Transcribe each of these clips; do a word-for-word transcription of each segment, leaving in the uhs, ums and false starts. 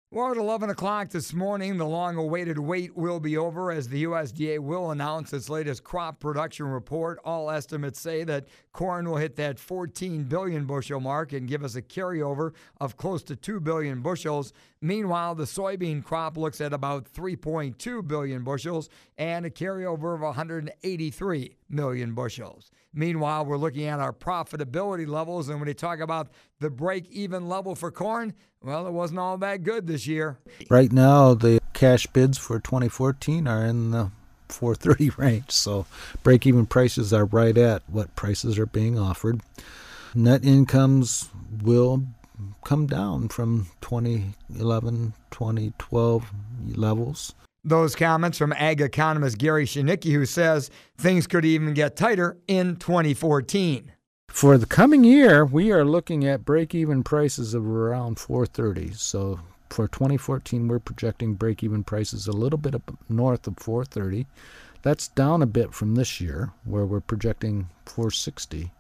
Well, at eleven o'clock this morning, the long-awaited wait will be over as the U S D A will announce its latest crop production report. All estimates say that corn will hit that fourteen billion bushel mark and give us a carryover of close to two billion bushels. Meanwhile, the soybean crop looks at about three point two billion bushels and a carryover of one hundred eighty-three million bushels. Meanwhile, we're looking at our profitability levels, and when you talk about the break-even level for corn, well, it wasn't all that good this year. Right now, the cash bids for twenty fourteen are in the four thirty range, so break-even prices are right at what prices are being offered. Net incomes will come down from twenty eleven, twenty twelve levels. Those comments from ag economist Gary Shinicki, who says things could even get tighter in twenty fourteen. For the coming year, we are looking at break-even prices of around four thirty. So for twenty fourteen, we're projecting break-even prices a little bit up north of four thirty. That's down a bit from this year, where we're projecting four sixty.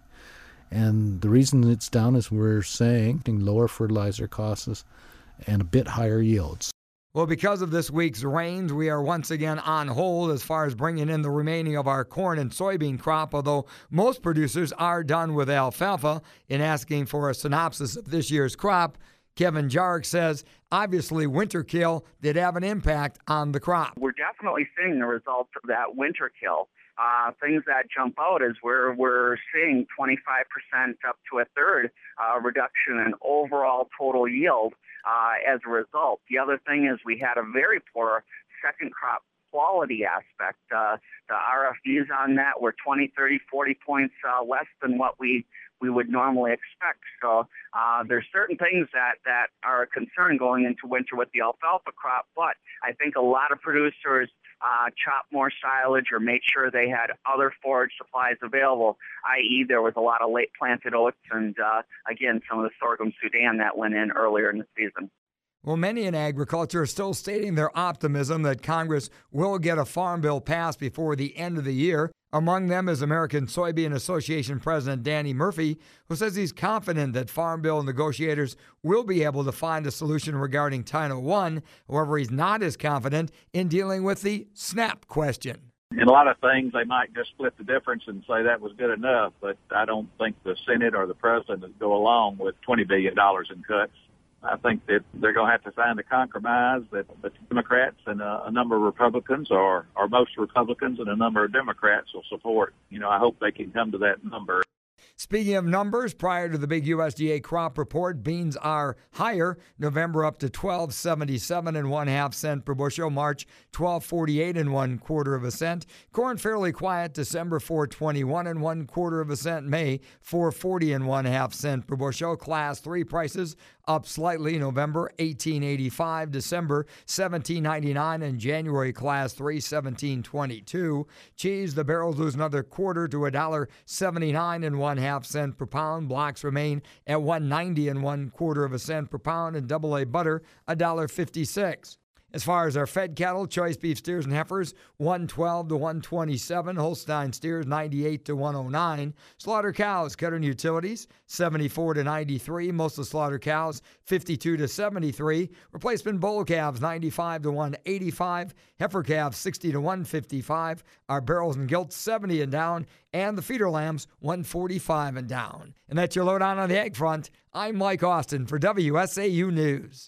And the reason it's down is we're saying lower fertilizer costs and a bit higher yields. Well, because of this week's rains, we are once again on hold as far as bringing in the remaining of our corn and soybean crop, although most producers are done with alfalfa. In asking for a synopsis of this year's crop, Kevin Jarek says, obviously, winter kill did have an impact on the crop. We're definitely seeing the results of that winter kill. Uh, things that jump out is where we're seeing twenty-five percent up to a third uh, reduction in overall total yield uh, as a result. The other thing is we had a very poor second crop quality aspect. Uh, the R F Ds on that were twenty, thirty, forty points uh, less than what we we would normally expect. So uh, there's certain things that, that are a concern going into winter with the alfalfa crop, but I think a lot of producers uh, chopped more silage or made sure they had other forage supplies available, that is there was a lot of late planted oats and, uh, again, some of the sorghum Sudan that went in earlier in the season. Well, many in agriculture are still stating their optimism that Congress will get a farm bill passed before the end of the year. Among them is American Soybean Association President Danny Murphy, who says he's confident that farm bill negotiators will be able to find a solution regarding Title one. However, he's not as confident in dealing with the SNAP question. In a lot of things, they might just split the difference and say that was good enough, but I don't think the Senate or the President would go along with twenty billion dollars in cuts. I think that they're going to have to find a compromise that the Democrats and a, a number of Republicans, or, or most Republicans and a number of Democrats, will support. You know, I hope they can come to that number. Speaking of numbers, prior to the big U S D A crop report, beans are higher. November up to twelve seventy-seven and one half cent per bushel. March twelve forty-eight and one quarter of a cent. Corn fairly quiet. December four twenty-one and one quarter of a cent. May four forty and one half cent per bushel. Class three prices up slightly. November eighteen eighty-five. December seventeen ninety-nine, and January class three seventeen twenty-two. Cheese, the barrels lose another quarter to a dollar seventy-nine and one half cent per pound. Blocks remain at one ninety and one quarter of a cent per pound, and double A butter a dollar fifty-six. As far as our fed cattle, choice beef steers and heifers, one twelve to one twenty-seven. Holstein steers, ninety-eight to one oh nine. Slaughter cows, cutter and utilities, seventy-four to ninety-three. Most of the slaughter cows, fifty-two to seventy-three. Replacement bull calves, ninety-five to one eighty-five. Heifer calves, sixty to one fifty-five. Our barrels and gilts, seventy and down. And the feeder lambs, one forty-five and down. And that's your lowdown on the egg front. I'm Mike Austin for W S A U News.